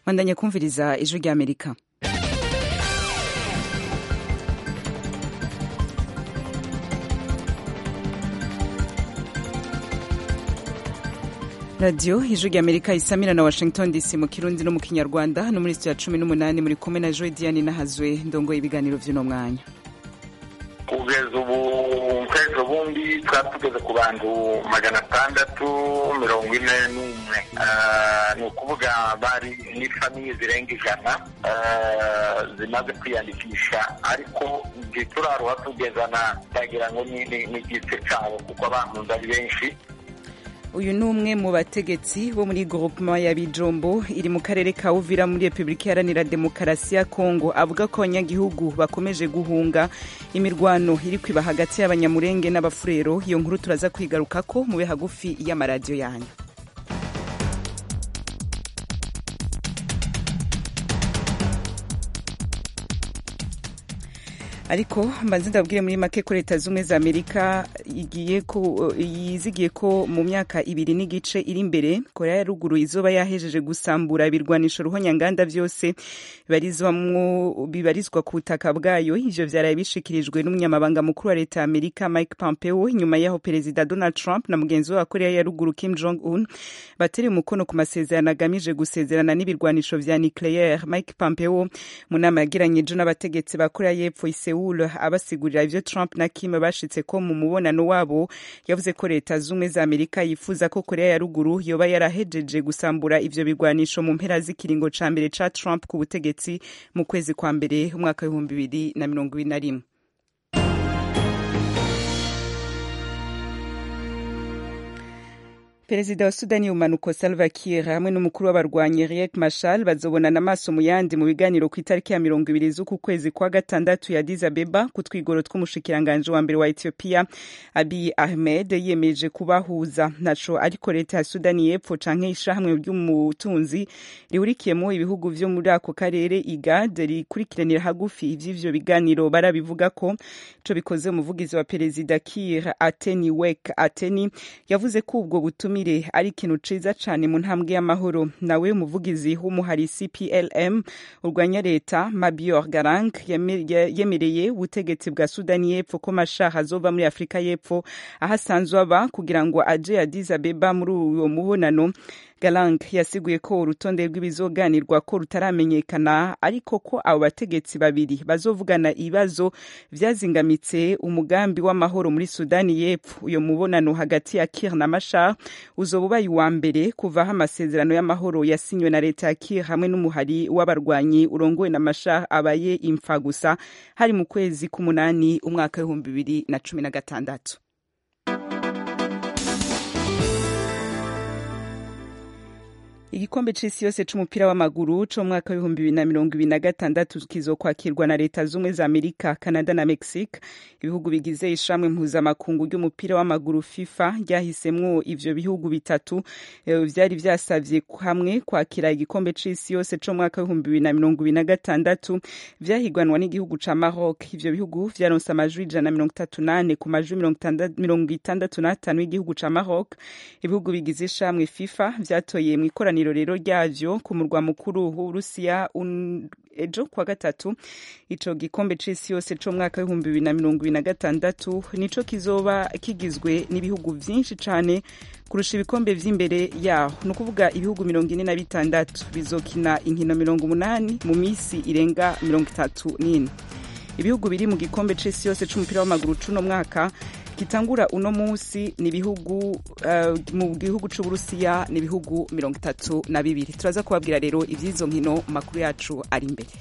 bandanya kumviriza ijwi rya Amerika. Radio ijwi rya Amerika isamira na Washington DC mu Kirundi no mu Kinyarwanda no muri studio ya 18 muri kumwe na Joy Diane Nahazwe ndongo ibiganiro vy'uno mwanya. Kugeza ubu kwezi ubundi twatugeze ku bantu 641 ni ukuvuga bari ni famiye zirenga 100 zimaze kwiyandikisha, ariko turaruha tugezana tagira ngo ni igice cyabo kuko abantu ari benshi. Uyu ni umwe mu bategetsi bo muri groupement ya Bijombo iri mu karere ka Uvira muri Republika Iharanira Demokarasi ya Kongo, avuga ko abanyagihugu bakomeje guhunga imirwano iri kwiba hagati y'abanyamurenge n'abafurero. Iyo nkuru turaza kwigaruka ko mube hagufi y'amaradiyo yanyu. Ariko mbanze ndabwire muri make ko Leta z'Ubumwe za Amerika yizigiye ko mu myaka 2 n'igice iri imbere Korea ya Ruguru izoba yahejeje gusambura ibirwanisho ruhonyanganda vyose bibarizwa ku butaka bwayo. Ivyo vyaraye bishikirijwe n'umunyamabanga mukuru wa Leta ya Amerika Mike Pompeo nyuma yaho Perezida Donald Trump na mugenzi wa Korea ya Ruguru Kim Jong-un bateri umukono ku masezerano agamije gusezerana n'ibirwanisho vya nucleaire. Mike Pompeo mu nama yagiranye n'abategetsi ba Korea y'Epfo abasigurira ivyo Trump na Kim bashitse ko mu mubonano wabo, yavuze ko Leta z'Ubumwe za Amerika yifuza ko Korea ya Ruguru yoba yarahejeje gusambura ivyo bigwanisho mu mpera z'ikiringo ca mbere ca Trump ku butegetsi mu kwezi kwa mbere umwaka wa 2021. Perezida wa Sudani y'umanuko Salva Kiir hamwe n'umukuru w'abarwanyi Riek Machar bazobonana amaso mu yandi mu biganiro ku itariki ya 20 z'uku kwezi kwa gatandatu ya Addis Abeba ku twigoro tw'umushikiranganje wa mbere wa Ethiopia Abiy Ahmed yemeje kubahuza. Naco ariko Leta ya Sudani y'Epfo canke ishahamwe ry'umutunzi rihurikiyemo ibihugu vyo muri ako karere IGAD rikurikiranira hagufi ivy'ivyo biganiro barabivuga ko ico bikoze. Umuvugizi wa Perezida Kiir Ateni Wek Ateni yavuze ko ubwo butumi ari ikintu ciza cane mu ntambwe y'amahoro. Nawe umuvugizi w'umuhari CPLM urwanya leta Mabior Garang yemereye ubutegetsi bwa Sudani y'Epfo ko Machar azova muri Afrika y'Epfo ahasanzwe aba kugira ngo aje Addis Abeba muri uwo mubonano. Galang yasiguye ko urutonde rw'ibizoganirwa ko rutaramenyekana, ariko ko abo bategetsi babiri bazovugana ibibazo vyazingamitse umugambi w'amahoro muri Sudani y'Epfo. Uyo mubonano hagati ya Kiir na Machar uzoba ubaye uwa mbere kuvaho amasezerano y'amahoro yasinywe na Leta ya Kiir hamwe n'umuhari w'abarwanyi urongowe na Machar abaye impfa gusa hari mu kwezi k'umunani umwaka wa 2016. Igikombe c'isi yose c'umupira w'amaguru co mwaka wa 2026 kizokwakirwa na Leta z'Ubumwe za Amerika, Canada na Mexique. Ibihugu bigize ishamwe mpuzamakungu ry'umupira w'amaguru FIFA ryahisemwo ivyo bihugu bitatu vyari vyasavye hamwe kwakira igikombe c'isi yose co mwaka wa 2026 vyahigwanwa n'igihugu ca Maroc. Ivyo bihugu vyaronse amajwi 138 ku majwi 65 y'igihugu ca Maroc. Ibihugu bigize ishamwe FIFA vyatoye mu ikoraniro rero ryavyo ku murwa mukuru w'Urusiya ejo kwa gatatu. Ico gikombe c'isi yose co mwaka wa 2026 nico kizoba kigizwe n'ibihugu vyinshi cane kurusha ibikombe vy'imbere yaho. No kuvuga ibihugu 46 bizokina inkino 80 mu misi irenga 34. Ibihugu biri mu gikombe c'isi yose c'umupira w'amaguru cuno mwaka kitangura uno musi ni bihugu mu gihugu c'Uburusiya ni bihugu 32. Turaza kubabwira rero ivyizo nkino makuru yacu ari imbere.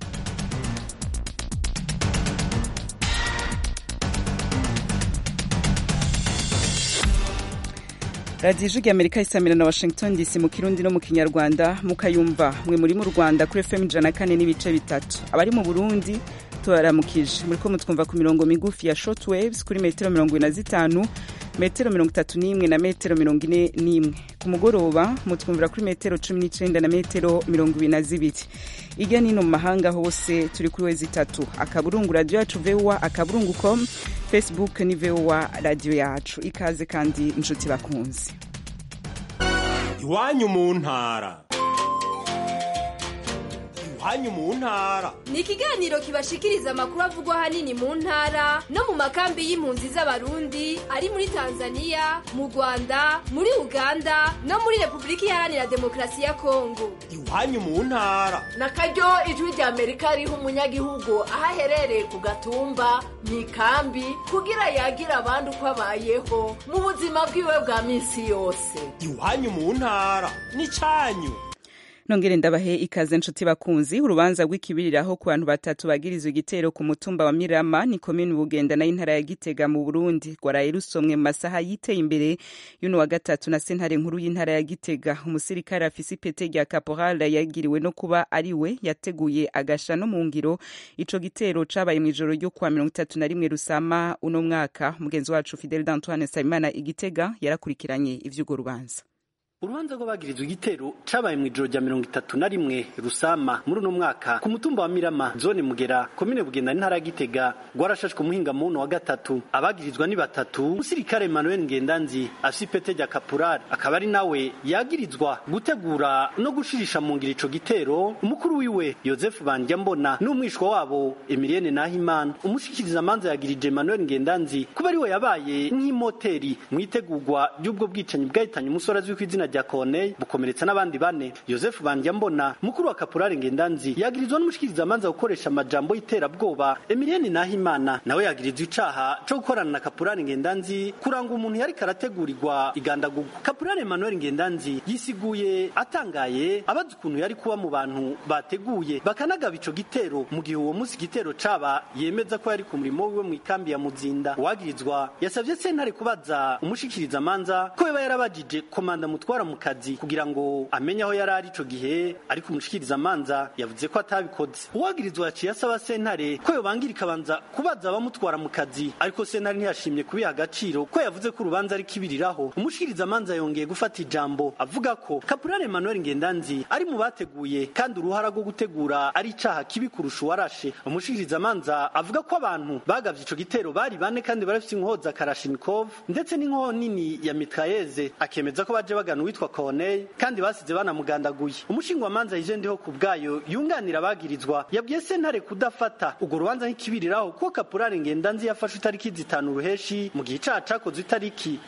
Radio Ijwi Amerika isamira na Washington DC mu Kirundi no mu Kinyarwanda, mukayumva mwe muri mu Rwanda kuri FM 104.3. Abari mu Burundi tubaramukije muriko mutwumva ku mirongo migufi ya shortwaves kuri metero 45, metero 31 na metero 41. Ku mugoroba mutwumvira kuri metero 19 na metero 22. Ijya nino mu mahanga hose turi kuri wezi 3 akaburungu radio yacu VOA akaburungu.com, Facebook ni VOA radio yacu. Ikaze kandi inshuti bakunzi. Iwanyu mu ntara. iwanyu mu ntara. Ni ikiganiro kibashikiriza amakuru avugwa hanini mu ntara no mu makambi y'impunzi z'abarundi ari muri Tanzania, mu Rwanda, muri Uganda no muri Republika Iharanira Demokarasi ya Kongo. Iwanyu mu ntara. Nakaryo ijwi rya Amerika riha umunyagihugu aho aherereye ku gatumba mu ikambi kugira yagira abandi uko abayeho mu buzima bwiwe bwa minsi yose. Iwanyu mu ntara n'icanyu. Nongere ndabahe ikaze nshuti bakunzi. Urubanza rw'ikibiriraho ku bantu batatu bagirizwe igitero ku mutumba wa Mirama ni komine Bugenda na intara ya Gitega mu Burundi gwaraye rusomwe mu masaha yiteye imbere y'uno wa gatatu na sentare nkuru y'intara ya Gitega. Umusirikare afise ipete rya caporal yagiriwe no kuba ari we yateguye agasha no mu ngiro ico gitero cabaye mu ijoro ryo kwa 31 Rusama uno mwaka. Mugenzi wacu Fidel D'Antoine Sabimana Igitega yarakurikiranye ivy'ugo rubanza. Urubanza rw'abagirizwe igitero cabaye mu ijoro rya 31 Rusama muri uno mwaka ku mutumba wa Mirama zone Mugera komine Bugenda n'intara ya Gitega rwarashashwe muhinga muno wa gatatu. Abagirizwa ni batatu. Umusirikare Emmanuel Ngendanzi afise ipete rya caporal akaba ari nawe yagirizwa gutegura no gushirisha mu ngiro ico gitero. Umukuru wiwe Joseph Bandyambona n'umwishwa wabo Emilienne Nahimana. Umushikiriza manza yagirije Emmanuel Ngendanzi kuba ari we yabaye nk'imoteri mwitegurwa ry'ubwo bwicanyi bwahitanye umusore azwi kw'izina rya Corneille bukomeretsa n'abandi bane. Joseph Bandyambona mukuru wa Caporal Ngendanzi yagirizwa n'umushikiriza manza gukoresha amajambo y'iterabwoba. Emilienne Nahimana nawe yagirizwa icaha cyo gukorana na Caporal Ngendanzi kuranga umuntu yari karategurirwa igandagurwa. Caporal Emmanuel Ngendanzi yisiguye atangaye abaza ukuntu yari kuba mu bantu bateguye bakanagaba ico gitero mu gihe uwo musi gitero caba yemeza ko yari ku murimo wiwe mu ikambi ya Muzinda. Uwagirizwa yasavye sentare kubaza umushikiriza manza ko yaba yarabajije komanda mutwara mu kazi kugira ngo amenye aho yari ari ico gihe, ariko umushikiriza manza yavuze ko atabikoze. Uwagirizwa yaciye asaba sentare ko yobangirika banza kubaza abamutwara mu kazi, ariko sentare ntiyashimye kubiha agaciro ko yavuze ko urubanza ari kibiriraho. Umushikiriza manza yongeye gufata ijambo avuga ko Caporal Emmanuel Ngendanzi ari mu bateguye kandi uruhara rwo gutegura ari icaha kibi kurusha uwarashe. Umushikiriza manza avuga ko abantu bagavye ico gitero bari bane kandi barafite inkoza Kalashnikov ndetse n'inkoho nini ya mitrailleze, akemeza ko baje bagana witwa Corneille kandi basize banamugandaguye. Umushingwa manza yije ndiho kubgayo yunganira bagirizwa yabwiye sentare kudafata ugo rubanza nk'ikibiriraho ko Caporal Ngendanzi yafashe itariki 5 ruheshi mu gihe icaha cakoze itariki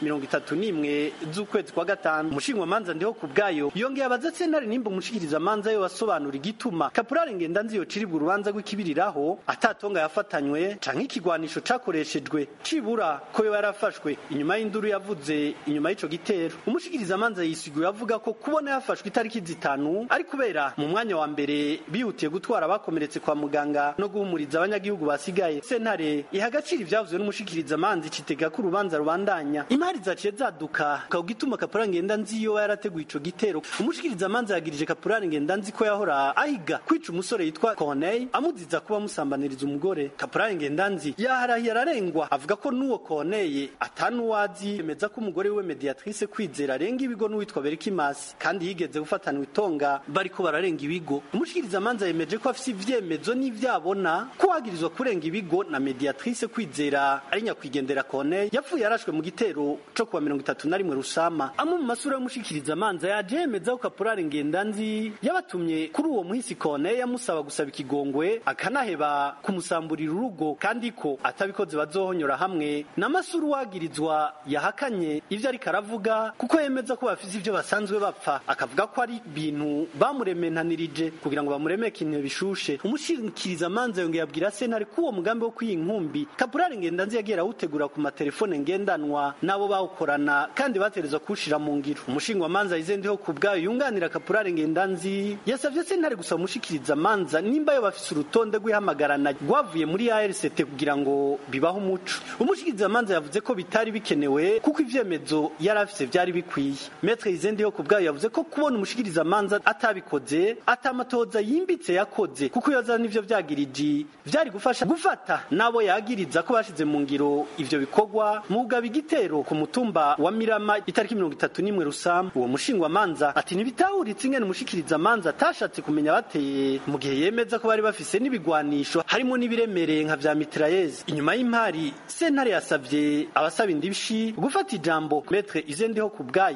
31 z'ukwezi kwa gatanu. Umushingwa manza ndiho kubgayo yongeye abaza sentare nimba umushikiriza manza yo wasobanura igituma Caporal Ngendanzi yo ciribwa urubanza rw'ikibiriraho atatonga yafatanywe canke ikigwanisho cakoreshejwe cibura ko yo yarafashwe inyuma y'induru yavuze inyuma y'ico gitero. Umushikiriza manza yisiguye avuga ko kubona yafashwe itariki 5 ari kubera mu mwanya wa mbere bihutiye gutwara abakomeretse kwa muganga no guhumuriza abanyagihugu basigaye. Sentare ihagacira ivyavuzwe n'umushikiriza manza citega ko urubanza rubandanya. Imari zaciye zaduka kawugituma Caporal Ngendanzi yo yarateguye ico gitero. Umushikiriza manza yagirije Caporal Ngendanzi ko yahora ahiga kwica umusore yitwa Corneille amuziza kuba musambaniriza umugore. Caporal Ngendanzi yaharahiye ararengwa avuga ko nuwo Corneille atanuwazi yemeza ko umugore we Mediatrice Kwizera arenga ibigo n'uwitwa Berikimasi kandi yigeze gufatanwa itonga bariko bararenga ibigo. Umushikiriza manza yemeje ko afise ivyemezo n'ivyabona ko wagirizwa kurenga ibigo na Mediatrice Kwizera ari nyakwigendera Corneille yapfuye yarashwe mu gitero cyo kuwa 31 Rusama. Amwe mu masura y'umushikiriza manza yaje yemeza ko Caporal Ngendanzi yabatumye kuri uwo muhisi Corneille yamusaba gusaba ikigongwe akanaheba kumusamburira urugo kandi ko atabikoze bazohonyora hamwe. Namasuru wagirizwa yahakanye ivyo ari karavuga kuko yemeza ko bafise ivyo basanzwe bapfa, akavuga ko ari bintu bamurementanirije kugira ngo bamuremeke intebe bishushe. Umushikiriza manza yongeye abwira sentare ko uwo mugambi wo kwiyinkumbi Caporal Ngendanzi yagera utegura ku matelefone ngendanwa nabo bawukorana kandi baterezwa kushira mu ngiro. Umushingwa manza yizendeho kubgayo yunganira Caporal Ngendanzi yasavye sentare gusa umushikiriza manza nimba yo bafise urutonde rw'ihamagarana rwavuye muri ARCT kugira ngo bibaho umuco. Umushikiriza manza yavuze ko bitari bikenewe kuko ivyemezo yarafise vyari bikwiye. Maître Yizendeho kubgayo yavuze ko kubona umushikiriza manza atabikoze atamatoza yimbitse yakoze kuko yazana ivyo vyagiriji vyari gufasha gufata nabo yagiriza ko bashize mu ngiro ivyo bikogwa mu gaba igitero ku mutumba wa Mirama itariki 31 Rusama. Uwo mushingwa manza ati nibitahuritse ingene umushikiriza manza atashatse kumenya bateye mu gihe yemeza ko bari bafise n'ibigwanisho harimo n'ibiremereye nka vya mitrailleze. Inyuma y'impari sentare yasavye abasaba indibishi gufata ijambo. Maître Izendeho kubgayo yavuze ko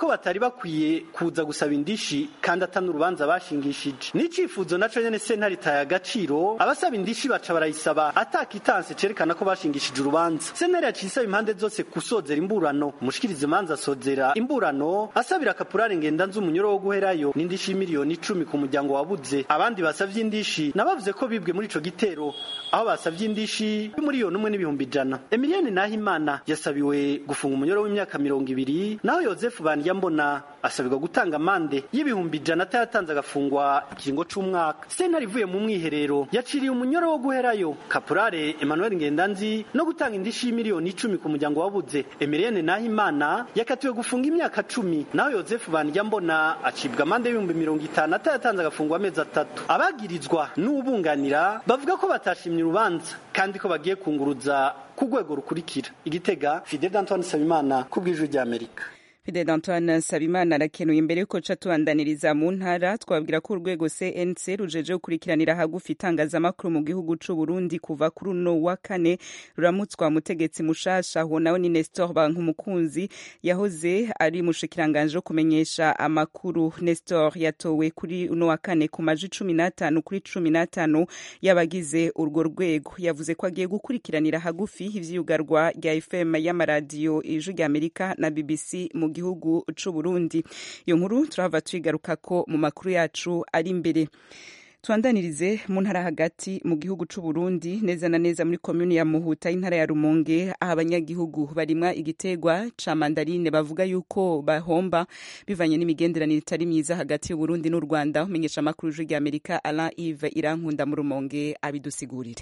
ko batari bakwiye kuza gusaba indishi kandi atanu urubanza bashingishije n'icifuzo naco nyene sentare itaye agaciro abasaba indishi baca barayisaba atakitanse cerekana ko bashingishije urubanza. Sentare yacisaba impande zose kusozera imburano. Umushikiriza imanza asozera imburano asabira Kaporali Ngendanzi umunyoro wo guherayo n'indishi miliyoni 10 ku muryango wabuze. Abandi basavye indishi nabavuze ko bibwe muri ico gitero aho basavye indishi miliyoni 1.100. Emilienne Nahimana yasabiwe gufunga umunyoro w'imyaka 20, naho Joseph Bandyambona asabirwa gutanga amande y'ibihumbi 100 atayatanze agafungwa ikiringo c'umwaka. Sentare ivuye mu mwiherero yaciriye umunyoro wo guherayo Kaporali Emmanuel Ngendanzi no gutanga indishi miliyoni 10 ku muryango wabuze. Emilienne Nahimana yakatiwe gufunga imyaka 10, naho Joseph Bandyambona acibwa amande y'ibihumbi 50 atayatanze agafungwa amezi 3. Abagirizwa n'ubunganira bavuga ko batashimye urubanza kandi ko bagiye kunguruza ku rwego rukurikira. Igitega, Fidel Antoine Sabimana kubw'Ijwi ry'Amerika. Fidel Antoine Sabimana arakenuye imbere yuko ca tubandaniriza mu ntara twabwira ko urwego CNC rujeje gukurikiranira hagufi itangazamakuru mu gihugu c'u Burundi kuva kuri uno wa kane ruramutswa mutegetsi mushasha ho nawe ni Nestor Bankumukunzi yahoze ari mushikiranganje kumenyesha amakuru. Nestor yatowe kuri uno wa kane ku maji 15 kuri 15 yabagize urwo rwego. Yavuze ko agiye gukurikiranira hagufi ivyugarwa rya FM y'amaradiyo Ijwi ry'Amerika na BBC mu gihugu c'u Burundi. Iyo nkuru turava twigaruka ko mu makuru yacu ari imbere. Tuandanirize mu ntara hagati mu gihugu c'u Burundi neza na neza muri commune ya Muhuta intara ya Rumonge aho abanyagihugu barimwa igitegwa ca mandarine bavuga yuko bahomba bivanye n'imigenderanire itari myiza hagati y'u Burundi n'u Rwanda. Umenyesha makuru y'Ijwi ry'Amerika Alain Yves Irankunda mu Rumonge abidusigurire.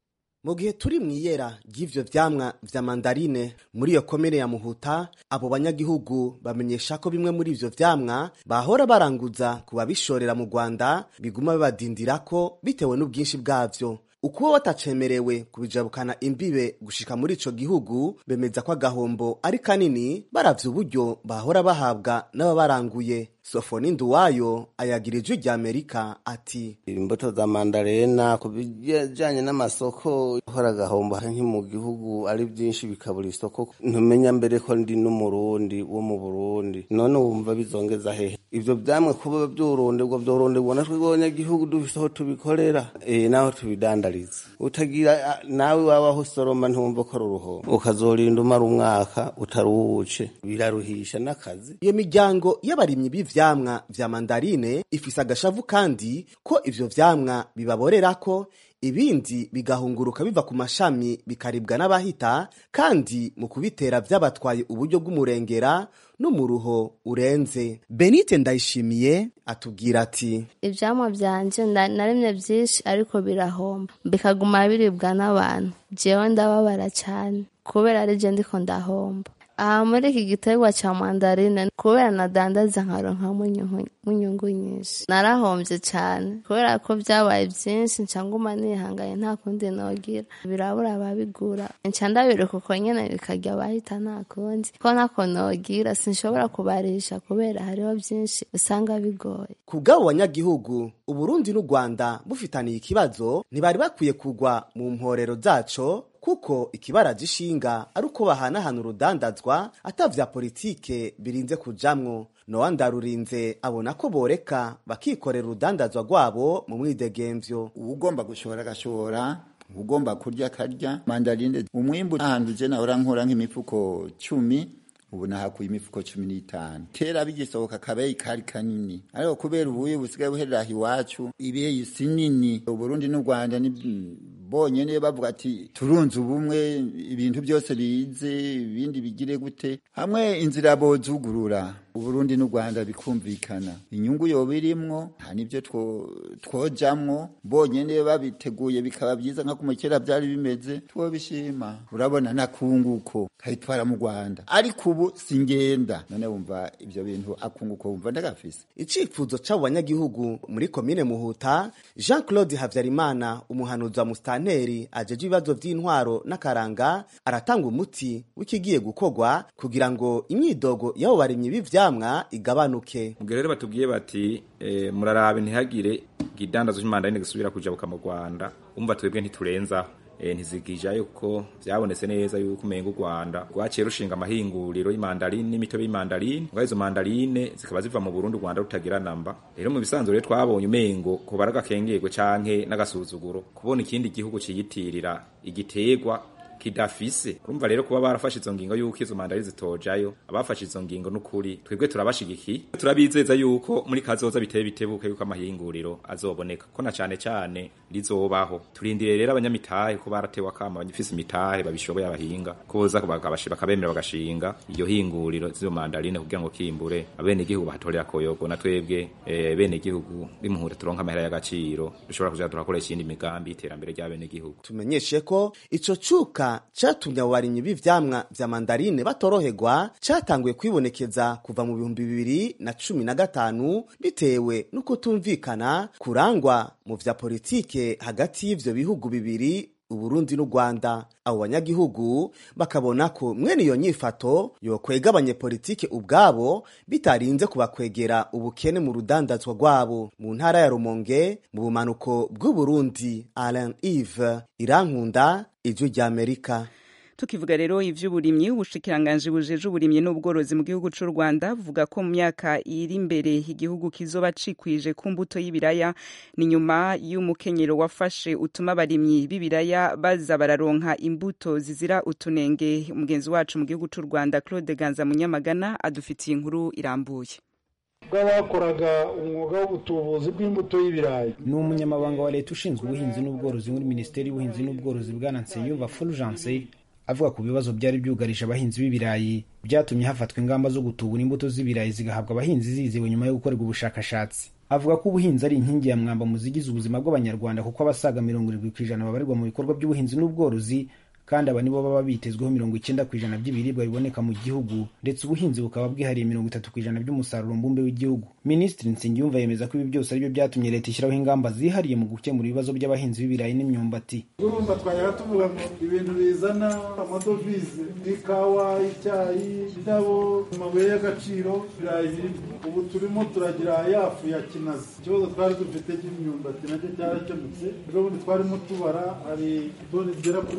Mu gihe turi mwiyera ry'ivyo vyamwa vya mandarine muri iyo komine ya Muhuta, abo banyagihugu bamenyesha ko bimwe muri ivyo vyamwa bahora baranguza kuba bishorera mu Rwanda biguma bibadindirako bitewe n'ubwinshi bwavyo. Ukuba batacemerewe kubijabukana imbibe gushika muri ico gihugu bemeza ko agahombo ari kanini baravye uburyo bahora bahabwa n'ababaranguye. Sofoni Nduwayo ayagira Ijwi ry'Amerika ati imbuto za mandarena kubijanye n'amasoko hora gahombo nki mu gihugu ari byinshi bikabura isoko ntumenya mbere ko ndi n'umurundi wo mu Burundi none wumva bizongeza hehe ivyo byamwe kuba by'urundi ubwo by'urundi ubona twibonye igihugu dufiseho tubikorera naho tubidandariza utagira nawe wabaho soroma ntumva ko ruruho ukazorinda umara umwaka utaruhuce biraruhisha n'akazi. Iyo miryango y'abarimyi vyamwa vya mandarine ifise agashavu kandi ko ivyo vyamwa bibaborerako ibindi bigahunguruka biva ku mashami bikaribwa n'abahita kandi mu kubitera vyabatwaye uburyo bw'umurengera n'umuruho urenze. Benite Ndayishimiye atubwira ati ivyamwa vyanje naremye vyinshi ariko birahomba bikaguma biribwa n'abantu jewe ndababara cyane kubera ari je ndiko ndahomba. Aha muri iki gitegwa ca mandarine kubera nadandaza nkaronka munyungu nyinshi narahombye cyane kubera ko vyabaye vyinshi ncanguma nihangaye nta kundi nogira birabura ababigura nca ndabireka uko nyene bikarya bahita nta kundi ko ntako nogira sinshobora kubarisha kubera hariho vyinshi usanga bigoye. Kubw'abo banyagihugu Uburundi n'u Rwanda bufitaniye ikibazo ntibari bakwiye kugwa mu mporero zaco kuko ikibara gishinga ari uko bahanahana urudandazwa atavya politike birinze kujamwo. Noa Ndarurinze abona ko boreka bakikorera urudandazwa rwabo mu mwidegemvyo. Ugomba gushora agashora, ugomba kurya akarya. Mandarine umwimbu ahanduje na orankora nk'imifuko 10 ubu nahakuye imifuko 15. Kera bigisohoka kabeyi kari kanini ariko kubera ubuye busigaye buherera iwacu ibihe sinini. Uburundi n'u Rwanda ni bonyene bavuga ati turunze ubumwe ibintu byose bize ibindi bigire gute hamwe inzira bozugurura Uburundi n'u Rwanda bikumvikana inyungu yo birimwo nta nivyo twojamwo bonyene babiteguye bikaba byiza nka kumukera byari bimeze twobishima. Urabona nakunguko kayitwara mu Rwanda ariko ubu singenda none wumva ivyo bintu akunguko wumva ndagafise. Icifuzo c'abo banyagihugu muri komine Muhuta Jean-Claude Havyarimana umuhanuzi wa Mustanteri ajeje ibibazo vy'intwaro n'akaranga aratanga umuti w'ikigiye gukogwa kugira ngo imyidogo y'abo barimyi b'ivyamwa igabanuke. Ubwo rero batubwiye bati murarabe ntihagire gidandazo cy'mandarine gisubira kujabuka mu Rwanda umva twebwe ntiturenza ntizigijayo kuko vyabonetse neza yuko umenga u Rwanda rwaciye rushinga amahinguriro y'mandarine n'imitobe y'mandarine ngo izo mandarine zikaba ziva mu Burundi u Rwanda rutagira namba. Rero mu bisanzwe rero twabonye umengo ko baraga kengego canke n'agasuzuguro kubona ikindi gihugu ciyitirira igiterwa kidafise. Urumva rero kuba barafashe izo ngingo yuko izo mandarine zitojayo, abafashe izo ngingo n'ukuri twebwe turabashigikiye, turabizeza yuko muri kazoza biteye bitebuke yuko amahinguriro azoboneka ko na cane rizobaho. Turindire rero abanyamitahe ko baratewe akama abanyifise imitahe babishoboye abahinga koza bakabemera bagashinga iyo hinguriro z'izo mandarine kugira ngo kimbure abene igihugu batorera koyogo na twebwe bene igihugu bimuhura turonka amahera y'agaciro dushobora kuja turakoresha indi migambi iterambere ry'abene igihugu. Tumenyeshe ko ico cuka catumye abarimyi b'ivyamwa vya mandarine batoroherwa catanguye kwibonekeza kuva mu 2015 bitewe no kutumvikana kurangwa mu vya politike hagati y'ivyo bihugu bibiri Uburundi n'u Rwanda. Abo banyagihugu bakabona ko mwene iyo nyifato yokwega abanyepolitike ubwabo bitarinze kubakwegera ubukene mu rudandazwa rwabo. Mu ntara ya Rumonge mu bumanuko bw'u Burundi, Alain Yves Irankunda, Ijwi ry'Amerika. Tukivuga rero ivy'uburimyi, ubushikiranganje bujeje uburimyi n'ubworozi mu gihugu c'u Rwanda buvuga ko mu myaka iri imbere igihugu kizoba cikwije ku mbuto y'ibiraya, ni nyuma y'umukenyero wafashe utuma abarimyi b'ibiraya baza bararonka imbuto zizira utunenge. Umugenzi wacu mu gihugu c'u Rwanda Claude Ganza Munyamagana adufitiye inkuru irambuye. Bwabakoraga umwuga w'ubutubuzi bw'imbuto y'ibirayi. Ni umunyamabanga wa leta ushinzwe ubuhinzi n'ubworozi muri Minisiteri y'Ubuhinzi n'Ubworozi Bwana Nsengiyumva Fulgence avuga ku bibazo byari byugarije abahinzi b'ibirayi byatumye hafatwa ingamba zo gutubura imbuto z'ibirayi zigahabwa abahinzi zizewe nyuma yo gukorerwa ubushakashatsi. Avuga ko ubuhinzi ari inkingi ya mwamba mu zigize ubuzima bw'abanyarwanda kuko abasaga 70% babarirwa mu bikorwa by'ubuhinzi n'ubworozi, kandi aba nibo baba bitezweho 90% by'ibiribwa biboneka mu gihugu, ndetse ubuhinzi bukaba bwihariye 30% by'umusaruro mbumbe w'igihugu. Minisitiri Nsengiyumva yemeza ko ibi byose aribyo byatumye leta ishyiraho ingamba zihariye mu gukemura ibibazo by'abahinzi b'ibirayi n'imyumbati. Urumva twajya tuvuga ngo ibintu bizana amadovize, ikawa, icyayi, indabo, amabuye y'agaciro, ibirayi. Ubu turimo turagira yafu ya kinazi. Ikibazo twari dufite cy'imyumbati nacyo cyarakemutse. Rero ubundi twarimo tubara hari toni zigera kuri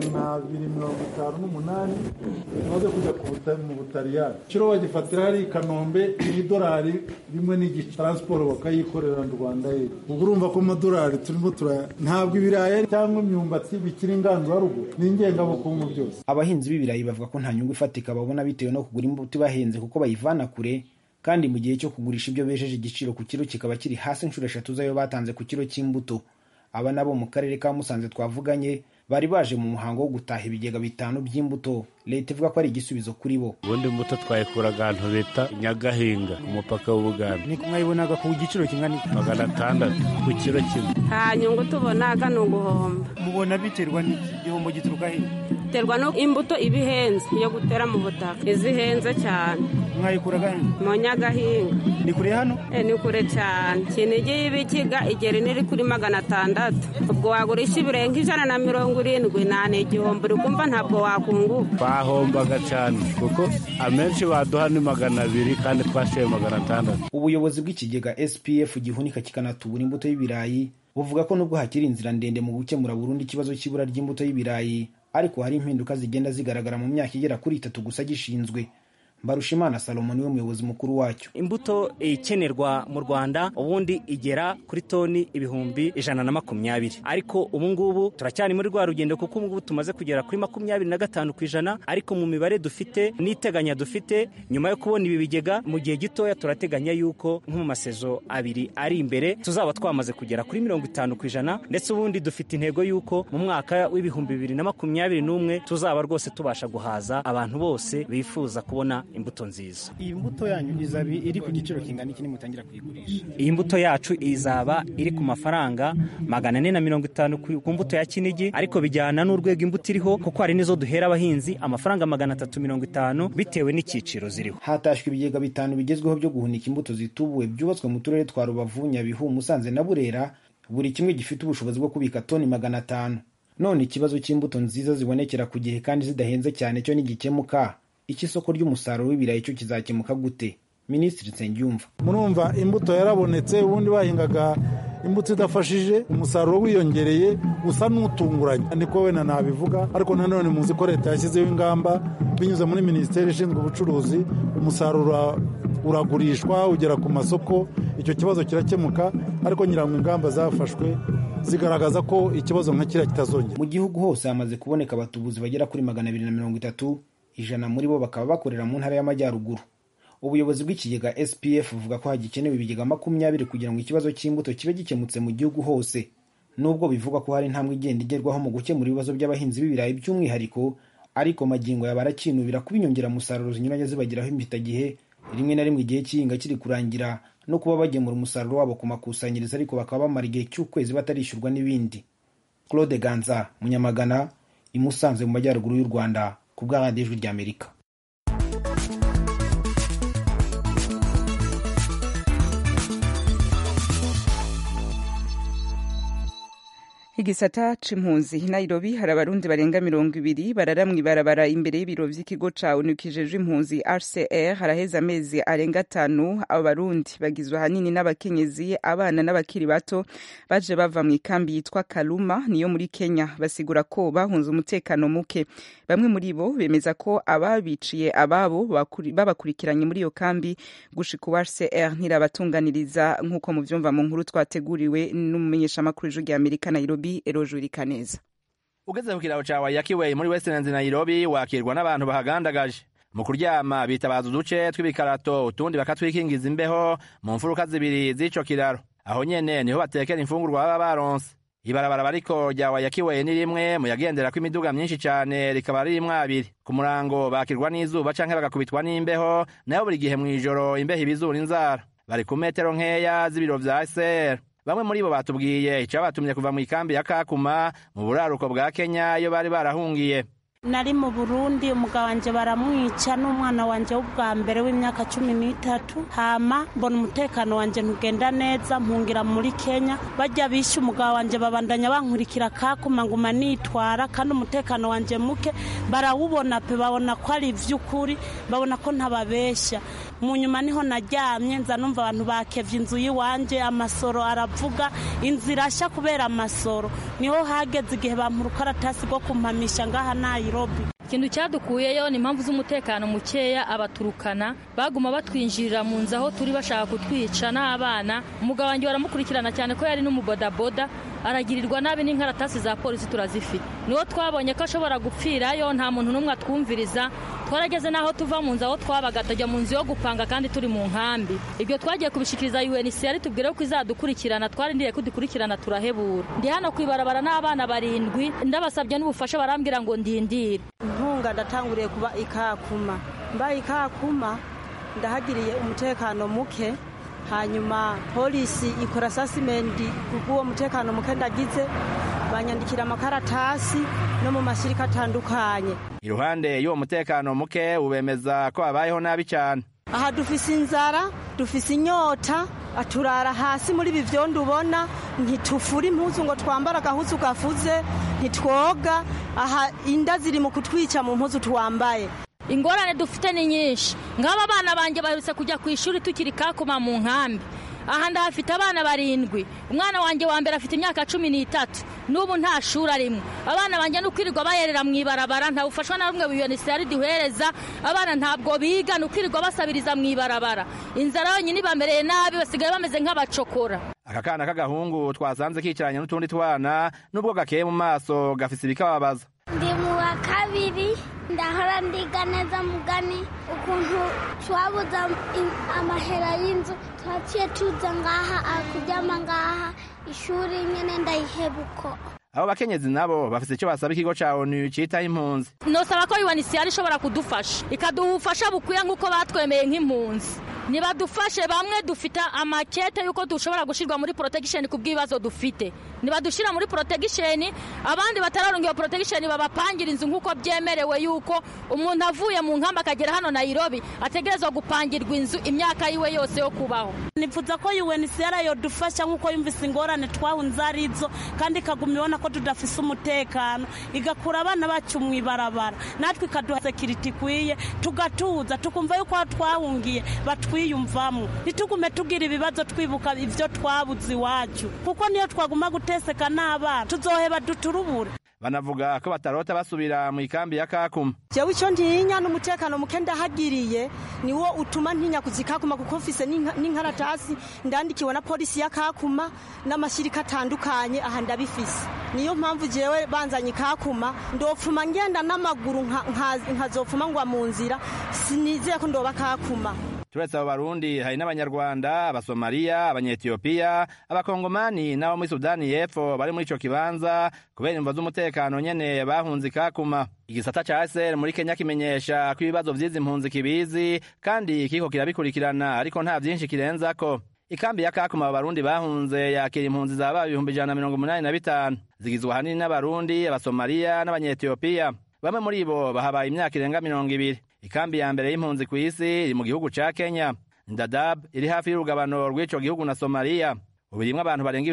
258 tumaze kujya mu Butaliyani. Kiro bagifatira hari Kanombe $1 rimwe n'igice, transport bakayikorera mu Rwanda. Ubwo urumva ko $1 turimo ntabwo ibirayi cyangwa imyumbati bikiri ngandurarugo, ni ingengabukungu byose. Abahinzi b'ibirayi bavuga ko nta nyungu ifatika babona bitewe no kugura imbuto bahenze kuko bayivana kure, kandi mu gihe cyo kugurisha ibyo bejeje igiciro ku kiro kikaba kiri hasi inshuro 3 zayo batanze ku kiro cy'imbuto. Aba nabo mu karere ka Musanze twavuganye bari baje mu muhango wo gutaha ibigega 5 by'imbuto. Leta ivuga ko ari igisubizo kuri bo. Ubundi imbuto twayikuraga ahantu bita Nyagahinga ku mupaka w'Ubuganda. Ni kumwayibonaga ku giciro kingana $600 ku kiro kimwe. Nta nyungu tubonaga no guhomba. Mubona biterwa n'igihombo gituruka he? Terwa no imbuto ibihenze yo gutera mu butaka. Izihenze cyane. Mwayikuraga mu Nyagahinga. Ni kure hano? Ni kure cyane. Kinigi y'ibikiga igere niri kuri 600. Ubwo wagurisha ibirenga 170 nane igihombo ukumva ntabwo wakunguka. Bahombaga cyane kuko amenshi baduha ni 200 kandi twashoye 600. Ubuyobozi bw'ikigega SPF gihunika kikanatubura imbuto y'ibirayi buvuga ko nubwo hakiri inzira ndende mu gukemura burundu ikibazo cy'ibura ry'imbuto y'ibirayi, ariko hari impinduka zigenda zigaragara mu myaka igera kuri 3 gusa gishinzwe. Mbarushimana Salomon niwe muyobozi mukuru wacyo. Imbuto ikenerwa mu Rwanda ubundi igera kuri toni 120, ariko ubu ngubu turacyari muri rwa rugendo kuko ubu tumaze kugera kuri 25%, ariko mu mibare dufite n'iteganya dufite nyuma yo kubona ibi bigega mu gihe gitoya turateganya yuko nko mu masezo 2 ari imbere tuzaba twamaze kugera kuri 50%, ndetse ubundi dufite intego yuko mu mwaka w'2021 tuzaba rwose tubasha guhaza abantu bose bifuza kubona imbuto nziza. Iyi mbuto yanyu izabi iri ku giciro kingana iki mutangira kuyigurisha? Iyi mbuto yacu izaba iri ku mafaranga 450 ku mbuto ya Kinigi, ariko bijyana n'urwego imbuto iriho kuko hari nizo duhera abahinzi amafaranga 350 bitewe n'ikiciro ziriho. Hatashwe ibigega 5 bigezweho byo guhunika imbuto zitubuwe byubatswe mu turere twa Rubavu, Nyabihu, Musanze na Burera, buri kimwe gifite ubushobozi bwo kubika toni 500. None ikibazo cy'imbuto nziza zibonekera ku gihe kandi zidahenze cyane cyo nigikemuka, ikisoko ry'umusaruro w'ibirayi cyo kizakemuka gute? Minisitiri Nsengiyumva: Murumva imbuto yarabonetse, ubundi bahingaga imbuto idafashije umusaruro wiyongereye usa n'utunguranye niko wenda nabivuga ariko nanone muzi ko leta yashyizeho ingamba binyuze muri minisiteri ishinzwe ubucuruzi umusaruro uragurishwa ugera ku masoko icyo kibazo kirakemuka ariko nyirango ingamba zafashwe zigaragaza ko ikibazo nka kiriya kitazongera. Mu gihugu hose hamaze kuboneka abatubuzi bagera kuri 230, 100 muri bo bakaba bakorera mu ntara y'Amajyaruguru. Ubuyobozi bw'ikigega SPF buvuga ko hagikenewe ibigega 20 kugira ngo ikibazo cy'imbuto kibe gikemutse mu gihugu hose. Nubwo bivuga ko hari intambwe igenda igerwaho mu gukemura ibibazo by'abahinzi b'ibirayi by'umwihariko, ariko magingo yabarakinubira kubinyongera umusaruro zinyuranye zibagiraho impitagihe, rimwe na rimwe igihe cy'inga kiri kurangira no kuba bagemura umusaruro wabo ku makusanyirizo ariko bakaba bamara igihe cy'ukwezi batarishyurwa n'ibindi. Claude Ganza, Munyamagana, i Musanze mu Majyaruguru y'u Rwanda, ku bwa Radio Ijwi ry'Amerika. Igisata c'impunzi Nairobi hari abarundi barenga 200 bararamwe barabara imbere y'ibiro vy'ikigo ca ONU kijejwe impunzi HCR haraheza amezi arenga 5. Abo barundi bagizwe hanini n'abakenyezi, abana n'abakiri bato baje bava mu ikambi yitwa Kaluma niyo muri Kenya, basigura ko bahunze umutekano muke. Bamwe muri bo bemeza ko ababiciye ababo babakurikiranye muri iyo kambi gushika HCR ntirabatunganiriza nk'uko mu vyumva mu nkuru twateguriwe n'umumenyesha makuru w'Ijwi ry'Amerika Nairobi Erojuri Kaneza. Ugeze ku kiraro ca Wayakiwe muri Westlands Nairobi wakirwa n'abantu bahagandagaje. Mu kuryama bitabaza uduce tw'ibikarato utundi bakatwikingiza imbeho mu mfuruka zibiri z'ico kiraro. Aho nyene niho batekera imfungurwa baba baronse. Ibarabara bariko rya Wayakiwe ni rimwe mu yagendera ko imiduga myinshi cane rikaba ririmwo abiri. Ku murango bakirwa n'izuba canke bagakubitwa n'imbeho, nayo buri gihe mw'ijoro imbeho ibizura inzara. Bari ku metero nkeya z'ibiro vya SR. Bamwe muri bo batubwiye icabatumye kuva mu ikambi ya Kakuma mu buraruko bwa Kenya iyo bari barahungiye. Nari mu Burundi, umugabo wanje baramwica n'umwana wanje w'ubwa mbere w'imyaka 13. Hama mbona umutekano wanje ntugenda neza, mpungira muri Kenya. Bajya bishe umugabo wanje babandanya bankurikira Kakuma nguma nitwara, kandi umutekano wanje muke barawubona pe, babona ko ari ivy'ukuri, babona ko ntababesha. Mu nyuma niho naryamye nza numva abantu bakevye inzu yiwanje, amasoro aravuga, inzira sha kubera amasoro. Niho hageze igihe bampuruka aratasi go kumpamisha ngaha Nairobi. Ikintu cyadukuyeyo ni impamvu z'umutekano mukeya, abaturukana baguma batwinjirira mu nzu aho turi bashaka kutwica n'abana. Umugabo wanjye baramukurikirana cyane ko yari n'umubodaboda, aragirirwa nabi n'inkaratasi za polisi turazifite. Niho twabonye ko ashobora gupfirayo, nta muntu n'umwe atwumviriza. Twarageze naho tuva mu nzu aho twabaga tujya mu nzu yo gupanga kandi turi mu nkambi. Ibyo twagiye kubishikiriza UNHCR tubwire ko izadukurikirana, twarindiye kudukurikirana turahebura. Ndi hano kwibarabara n'abana 7, ndabasabye n'ubufasha barambwira ngo ndindire. Ntunga ndatanguriye kuba Ikakuma. Mbaye Ikakuma ndahagiriye umutekano muke, hanyuma polisi ikora assessment kuko umutekano muke ndagize, banyandikira amakaratasi no mu mashirika atandukanye. Iruhande y'uwo mutekano muke ubemeza ko abayeho nabi cyane. Aha dufise inzara, dufise inyota, aturara hasi muri ibi vyondo ubona, ntitufura impuzu ngo twambara agahuzu gafuze, ntitwoga, aha inda ziri mu kutwica mu mpuzu twambaye. Ingorane dufite ni nyinshi. Ngaba abana banje baherutse kujya ku ishuri tukiri Kakuma mu nkambi. Aha ndafite abana 7. Umwana wanje wa mbere afite imyaka 13. Nubu nta shuri arimo. Abana banje n'ukwirirwa bayerera mu ibarabara, nta bufashwa na rumwe UNHCR dihereza. Abana ntabwo biga, n'ukwirirwa basabiriza mu ibarabara. Inzara yonyine bamereye nabi, basigaye bameze nk'abacokora. Akakana k'agahungu twasanze kicaranye n'utundi twana nubwo gakeye mu maso gafise ibikababaza. Ndi mu wa kabiri, ndahora ndiga neza mugani ukuntu twabuza amahera y'inzu, twaciye tuza ngaha akuryama ngaha, ishuri nyene ndayihebuko. Abo bakenyezi nabo bafise icyo basaba ikigo ca ONU citaho impunzi. Nosaba ko UNHCR ishobora kudufasha, ikaduhufasha bukwiye nk'uko batwemeye nk'impunzi. Nibadufashe, bamwe dufita amakete yuko dushobora gushirwa muri protection kubw'ibibazo dufite. nibadushira muri protection, abandi batararonga protection babapangira inzu nkuko byemerewe yuko umuntu avuye mu nkamba akagera hano Nairobi ategerezwa gupangirwa inzu imyaka yiwe yose yo kubaho. Nifuza ko UNHCR yodufasha nkuko yumvise ingorane twahunze arizo kandi ikagumibona ko tudafise umutekano, igakura abana bacu mwibarabara, natwe ikaduha security kwiye, tugatuza tukumva yuko twahungiye batwiyumvamo, nitugume tugira ibibazo twibuka ivyo twabuze iwacu, kuko niyo twaguma guteseka n'abana tuzoheba duturubura. Banavuga ko batarota basubira mu ikambi ya Kakuma. Jewe ico ntinya n'umutekano muke ndahagiriye niwo utuma ntinya kuzikakuma, kuko mfise n'inkaratasi ndandikiwe na polisi ya Kakuma n'amashirika atandukanye aha ndabifise. Niyo mpamvu jewe banzanye Kakuma ndopfuma ngenda n'amaguru nkazopfuma ngwa mu nzira, sinizeye ko ndoba Kakuma. Turetse abo Barundi hari n'Abanyarwanda, Abasomaliya, Abanyetiyopiya, Abakongomani n'abo muri Sudani y'Epfo bari muri ico kibanza kubera imvo z'umutekano nyene bahunze Kakuma. Igisata ca ASR muri Kenya kimenyesha ko ibibazo vy'izi mpunzi kibizi kandi kiko kirabikurikirana, ariko nta vyinshi kirenzako. Ikambi ya Kakuma Abarundi bahunze yakira impunzi zaba 185 zigizwe ahanini n'Abarundi, Abasomaliya n'Abanyetiyopiya. Bamwe muri bo bahabaye imyaka irenga 20. Ikambi ya mbere y'impunzi ku isi iri mu gihugu ca Kenya. Dadaab iri hafi y'urugabano rw'ico gihugu na Somalia. Ubu irimwo abantu barenga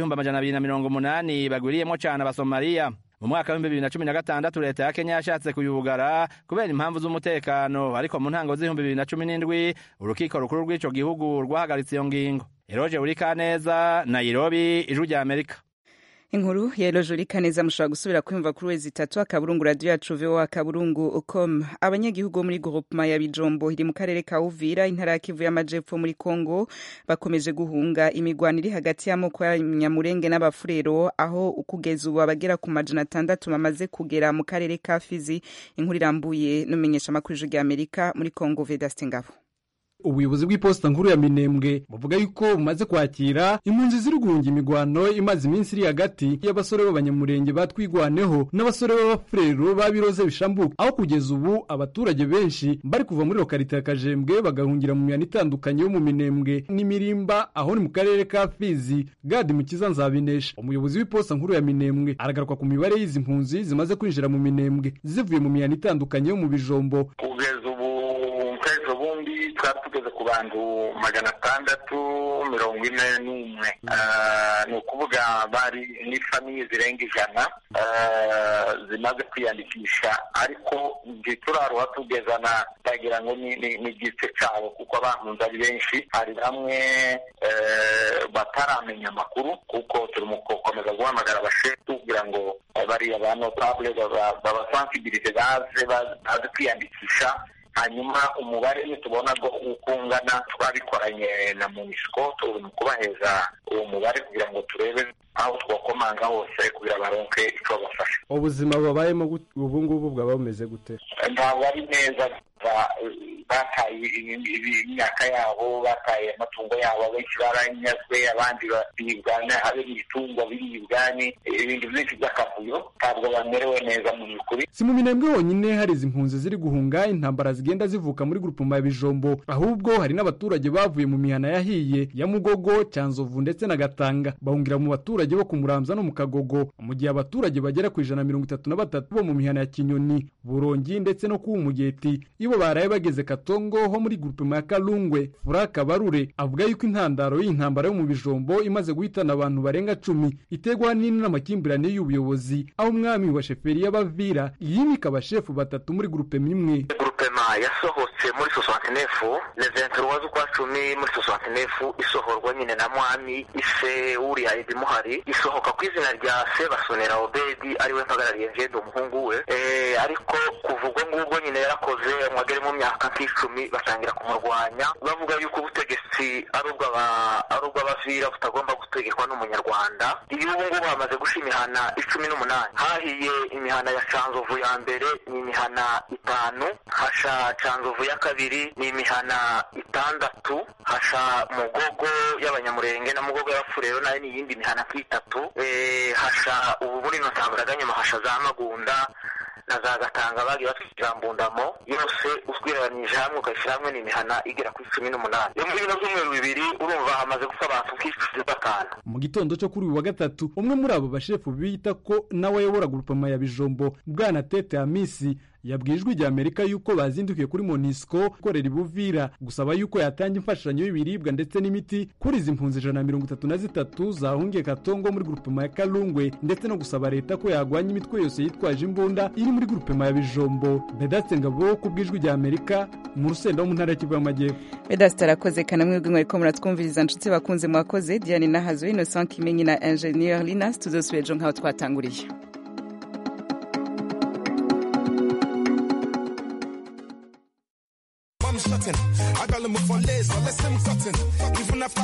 280 bagwiriyemwo cane Abasomaliya. Mu mwaka wa 2016 leta ya Kenya yashatse kuyubugara kubera impamvu z'umutekano, ariko mu ntango z'2017 urukiko rukuru rw'ico gihugu rwahagaritse iyo ngingo. Eroje Urikaneza, Nairobi, Ijwi rya Amerika. Inkuru ya Eloje Urikaneza mushobora gusubira kwumva kuri wezi 3 akaburungu radio yacu VOA@kaburungu.com. Abanyagihugu muri groupement ya Bijombo iri mu karere ka Uvira intara ya Kivu y'Amajepfo muri Kongo bakomeje guhunga imigwano iri hagati y'amoko ya Nyamurenge n'Abafurero, aho kugeza ubu abagera ku 600 bamaze kugera mu karere ka Fizi. Inkuru irambuye n'umenyesha makuru y'Ijwi rya Amerika muri Kongo Vedaste Ngabo. Ubuyobozi bw'iposta nkuru ya Minembwe buvuga yuko bumaze kwakira impunzi ziri guhunga imigwano imaze iminsi iri hagati y'abasore b'Abanyamurenge batwigwaneho n'abasore b'Abafurero babiroze bishambuka, aho kugeza ubu abaturage benshi bari kuva muri lokalite ya Kajembwe bagahungira mu mihana itandukanye yo mu Minembwe n'Imirimba, aho ni mu karere ka Fizi. Gadi Mukiza Nzabinesha, umuyobozi w'iposta nkuru ya Minembwe, aragaruka ku mibare y'izi mpunzi zimaze kwinjira mu Minembwe zivuye mu mihana itandukanye yo mu Bijombo. Kugeza ubu bundi twari tugeze ku bantu 641. Ni ukuvuga bari ni famiye zirenga 100 zimaze kwiyandikisha, ariko turaruha tugezana tagira ngo ni gice cyabo, kuko abahunze ari benshi. Hari bamwe bataramenya amakuru, kuko turi mu gukomeza guhamagara abashefu kugira ngo bari abanotable babasensibilize baze kwiyandikisha. Hanyuma umubare nitubona ko ukungana twabikoranye na MONUSCO turi mu kubaheza uwo mubare kugira ngo turebe aho twakomanga hose kugira baronke ico bafasha. Ubuzima babayemo ubu ngubu bwaba bumeze gute? Ntabwo ari neza, bataye imyaka yabo, bataye amatungo yabo, benshi baranyazwe, abandi biribwana, habe ibitungwa biribwane, ibintu byinshi by'akavuyo, ntabwo bamerewe neza mu by'ukuri. Si mu Minembwe honyine hari izi mpunzi ziri guhunga intambara zigenda zivuka muri groupement ya Bijombo, ahubwo hari n'abaturage bavuye mu mihana yahiye ya Mugogo, Cyanzovu ndetse na Gatanga bahungira mu baturage bo ku Muramza no mu Kagogo, mu gihe abaturage bagera ku 133 bo mu mihana ya Kinyoni, Burongi ndetse no ku Umugeti ibo baraye bageze Katongo ho muri groupement ya Kalungwe. Furaka Barure avuga yuko intandaro y'intambara yo mu Bijombo imaze guhitana abantu barenga 10 itegwa n'ini n'amakimbirane y'ubuyobozi, aho umwami wa sheferi y'Abavira yimika abashefu 3 muri groupement imwe. Groupement yasohotse muri 69 le 23 z'ukwa 10 muri 69 isohorwa nyine na mwami ise uri Muhari, isohoka ku izina rya Sebasonera Obedi ariwe mpagarariye Njendo umuhungu we. Ariko kuvugwa ngubwo nyine yarakoze mwagere mu myaka 10 batangira kumurwanya bavuga yuko ubutegetsi ari ubw'Abavira butagomba gutegekwa n'umunyarwanda. Iyo ubu ngubu hamaze gusha imihana 18, hahiye imihana ya Cyanzovu ya mbere ni imihana 5, hasha Cyanzovu ya kabiri ni imihana 6, hasha Mugogo y'Abanyamurenge na Mugogo y'Abafurero nayo ni yindi imihana 3, hasha ubu muri no ntambara nyuma hasha za Magunda na za Gatanga bagiye batwikira Mbundamo, yose uswiranije hamwe ukashiramwe ni imihana igera ku 18. Yo muri bino byumweru bibiri urumva hamaze gupfa abantu batanu. Mu gitondo cyo kuri uyu wa gatatu umwe muri abo bashefu bita ko nawe ayobora grupama ya Bijombo Bwana Tete Amisi yabwijwe ijya Amerika yuko bazindukiye kuri Monisco korera ibuvira gusaba yuko yatanga imfashanyo y'ibiribwa ndetse n'imiti kuri izi mpunzi 133 zahungiye Katongo muri grupema ya Kalungwe ndetse no gusaba leta ko yagwanya imitwe yose yitwaje imbunda iri muri grupema ya Bijombo. Vedaste Ngabo kubwijwe ijya Amerika mu Rusenda wo mu ntara y'Kivu y'Amajyepfo. Vedaste arakoze kana mwebwe mwariko muratwumviriza nshuti bakunze mwakoze. Diane Nahazo Innocent Kimenyi na Engineer Linas tuzosubije nkaho twatanguriye. I got them up for layers, so let's him cutting. Even after